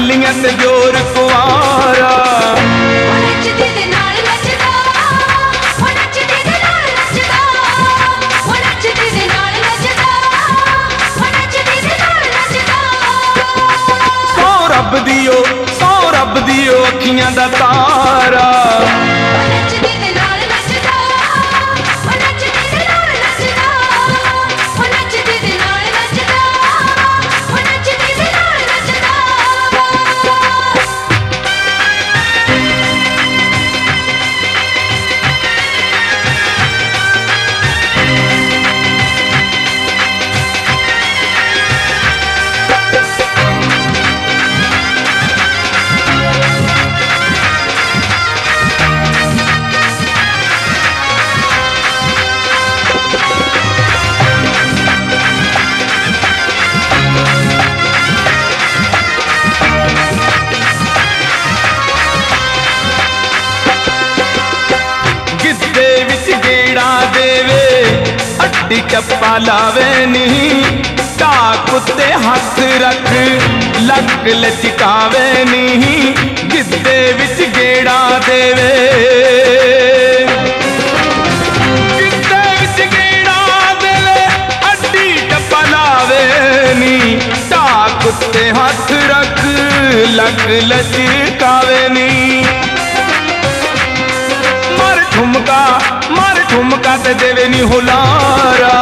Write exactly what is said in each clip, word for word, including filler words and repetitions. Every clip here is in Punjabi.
ਬਿੱਲੀਆਂ ਤੇ ਜੋਰ ਕੁਆਰਾ। ਸੌ ਰੱਬ ਦੀਓ ਸੌ ਰੱਬ ਦੀਓ ਅੱਖੀਆਂ ਦਾ ਤਾਰਾ। ਅੱਡੀ ਚੱਪਾ ਲਾਵੇ ਨੀ ਢਾਕ ਉੱਤੇ ਹੱਥ ਰੱਖ ਲੱਕ ਲਚਕਾਵੇ ਨੀ ਗਿੱਧੇ ਵਿੱਚ ਗੇੜਾ ਦੇਵੇ। ਗਿੱਧੇ ਵਿੱਚ ਗੇੜਾ ਦੇਵੇ ਅੱਡੀ ਚੱਪਾ ਲਾਵੇ ਨੀ ਢਾਕ ਉੱਤੇ ਹੱਥ ਰੱਖ ਲੱਕ ਲਚਕਾਵੇ ਨੀ। ਮਰ ਠੁਮਕਾ ਮਰ ਠੁਮਕਾ ਤੇ ਦੇਵੇ ਨੀ ਹੁਲਾਰਾ।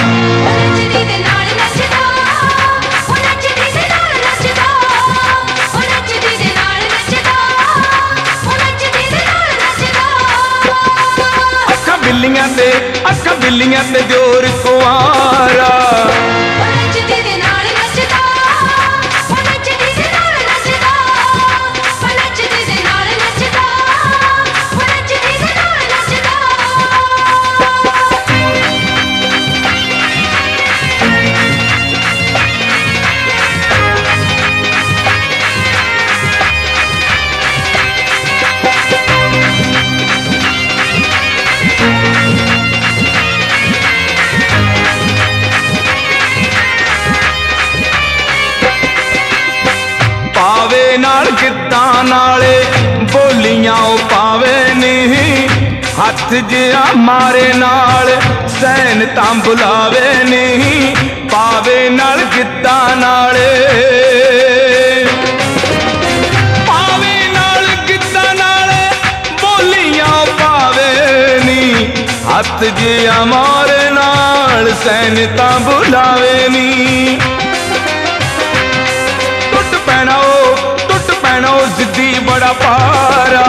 ਅੱਖਾਂ ਬਿੱਲੀਆਂ ਤੇ ਅੱਖਾਂ ਬਿੱਲੀਆਂ ਤੇ ਜੋਰ ਕੁਆਰਾ। ਪਾਵੇ ਨਾਲ ਗਿੱਧਾਂ ਨਾਲੇ ਬੋਲੀਆਂ ਉਹ ਪਾਵੇ ਨੀ ਹੱਥ ਜਿਹਾ ਮਾਰੇ ਨਾਲ ਸੈਨ ਤਾਂ ਬੁਲਾਵੇ ਨੀ। ਪਾਵੇ ਨਾਲ ਗਿੱਧਾਂ ਨਾਲੇ ਪਾਵੇ ਨਾਲ ਗਿੱਧਾਂ ਨਾਲੇ ਬੋਲੀਆਂ ਉਹ ਪਾਵੇ ਨੀ ਹੱਥ ਜਿਹਾ ਮਾਰੇ ਨਾਲ ਸੈਨ ਤਾਂ ਬੁਲਾਵੇ ਨੀ। ਟੁੱਟ ਪੈਣਾ ਉਹ ਟੁੱਟ ਪੈਣਾ ਉਹ ਜ਼ਿੱਦੀ ਬੜਾ ਪਾਰਾ।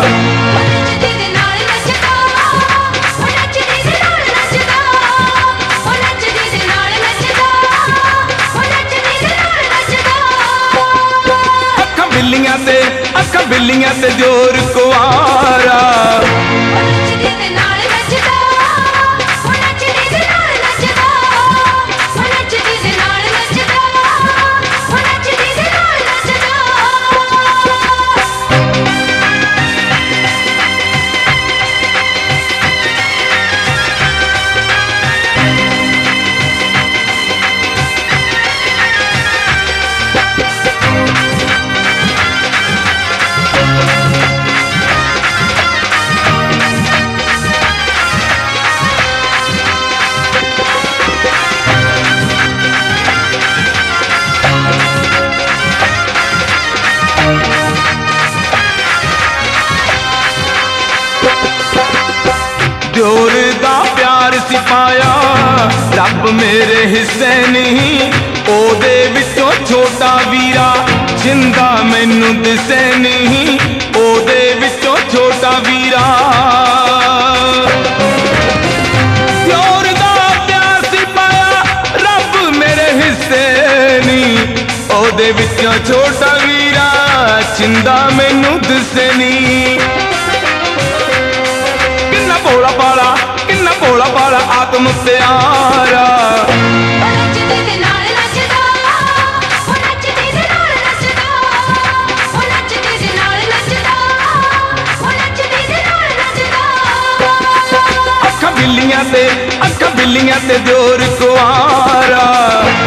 ਅੱਖਾਂ ਬਿੱਲੀਆਂ ਤੇ ਅੱਖਾਂ ਬਿੱਲੀਆਂ ਤੇ ਜੋਰ ਕੁਆਰਾ। ਜੋਰ ਦਾ ਪਿਆਰ ਸੀ ਪਾਇਆ ਰੱਬ ਮੇਰੇ ਹਿੱਸੇ ਨਹੀਂ। ਉਹਦੇ ਵਿੱਚੋਂ ਛੋਟਾ ਵੀਰਾ ਜਿੰਦਾ ਮੈਨੂੰ ਦਿਸੇ ਨਹੀਂ। ਉਹਦੇ ਵਿੱਚੋਂ ਛੋਟਾ ਵੀਰਾ ਜੋਰ ਦਾ ਪਿਆਰ ਸੀ ਪਾਇਆ ਰੱਬ ਮੇਰੇ ਹਿੱਸੇ ਨਹੀਂ। ਉਹਦੇ ਵਿੱਚੋਂ ਛੋਟਾ ਵੀਰਾ ਜਿੰਦਾ ਮੈਨੂੰ ਦਿਸੇ ਨਹੀਂ। ਭੋਲਾ ਭਾਲਾ ਕਿੰਨਾ ਭੋਲਾ ਭਾਲਾ ਆਤਮ ਪਿਆਰਾ। ਅੱਖਾਂ ਬਿੱਲੀਆਂ ਤੇ ਅੱਖਾਂ ਬਿੱਲੀਆਂ ਤੇ ਜੋਰ ਕੁਆਰਾ।